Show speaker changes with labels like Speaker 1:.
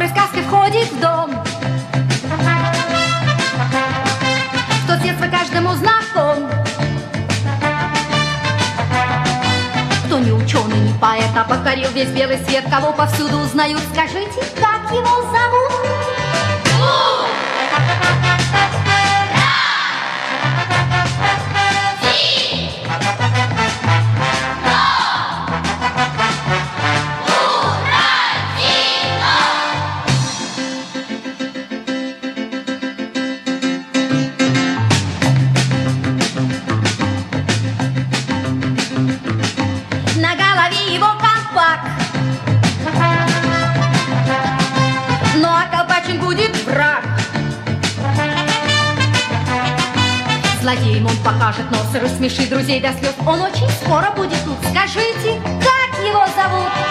Speaker 1: сказкой входит в дом. Кто с детства каждому знаком. Кто не ученый, не поэт, а покорил весь белый свет, кого повсюду узнают, скажите, как его зовут? На голове его колпак, ну а колпачен будет враг. Злодеем он покажет нос и рассмешит друзей до слез. Он очень скоро будет тут. Скажите, как его зовут?